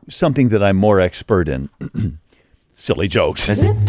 something that I'm more expert in. Silly jokes.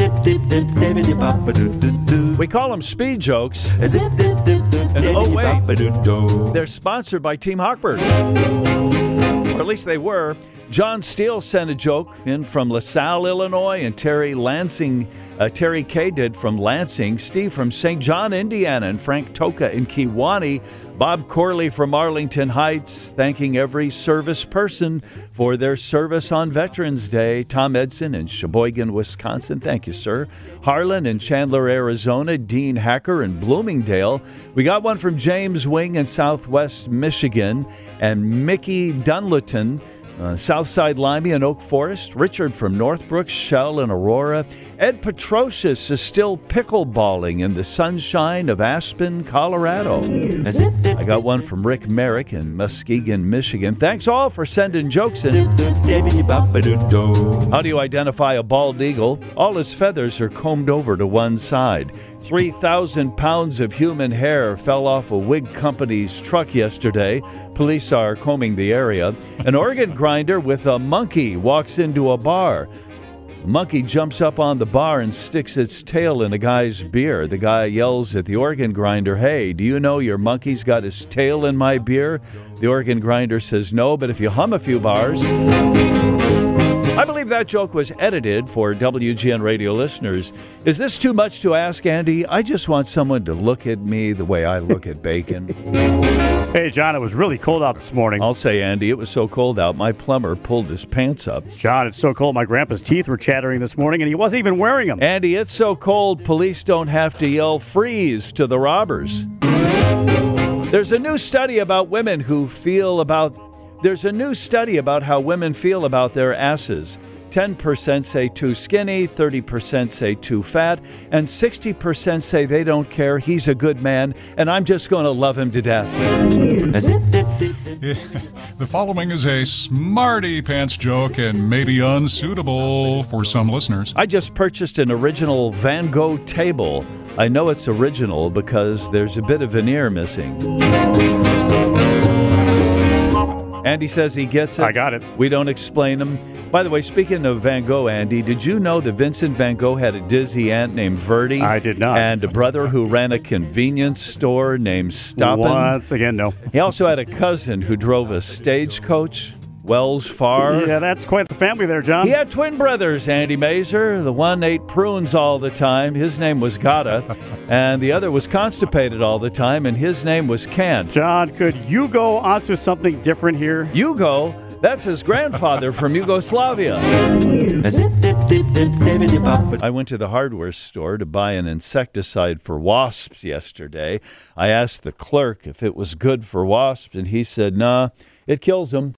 We call them speed jokes. And oh, wait, they're sponsored by Team Hochberg. Or at least they were. John Steele sent a joke in from LaSalle, Illinois, and Terry K. did from Lansing, Steve from St. John, Indiana, and Frank Toka in Kewanee, Bob Corley from Arlington Heights, thanking every service person for their service on Veterans Day, Tom Edson in Sheboygan, Wisconsin, thank you, sir, Harlan in Chandler, Arizona, Dean Hacker in Bloomingdale. We got one from James Wing in Southwest Michigan, and Mickey Dunleton, Southside Limey and Oak Forest, Richard from Northbrook, Shell and Aurora. Ed Petrosius is still pickleballing in the sunshine of Aspen, Colorado. I got one from Rick Merrick in Muskegon, Michigan. Thanks all for sending jokes in. How do you identify a bald eagle? All his feathers are combed over to one side. 3,000 pounds of human hair fell off a wig company's truck yesterday. Police are combing the area. An organ grinder with a monkey walks into a bar. The monkey jumps up on the bar and sticks its tail in a guy's beer. The guy yells at the organ grinder, "Hey, do you know your monkey's got his tail in my beer?" The organ grinder says, "No, but if you hum a few bars..." I believe that joke was edited for WGN radio listeners. Is this too much to ask, Andy? I just want someone to look at me the way I look at bacon. Hey, John, it was really cold out this morning. I'll say, Andy, it was so cold out, my plumber pulled his pants up. John, it's so cold, my grandpa's teeth were chattering this morning, and he wasn't even wearing them. Andy, it's so cold, police don't have to yell freeze to the robbers. There's a new study about how women feel about their asses. 10% say too skinny, 30% say too fat, and 60% say they don't care, he's a good man, and I'm just going to love him to death. The following is a smarty pants joke and maybe unsuitable for some listeners. I just purchased an original Van Gogh table. I know it's original because there's a bit of veneer missing. Andy says he gets it. I got it. We don't explain them. By the way, speaking of Van Gogh, Andy, did you know that Vincent Van Gogh had a dizzy aunt named Verdi? I did not. And a brother who ran a convenience store named Stoppin'? Once again, no. He also had a cousin who drove a stagecoach, Wells Farr. Yeah, that's quite the family there, John. He had twin brothers, Andy Mazer. The one ate prunes all the time. His name was Gata. And the other was constipated all the time, and his name was Can. John, could you go onto something different here? Hugo? That's his grandfather from Yugoslavia. I went to the hardware store to buy an insecticide for wasps yesterday. I asked the clerk if it was good for wasps, and he said, "Nah, it kills them."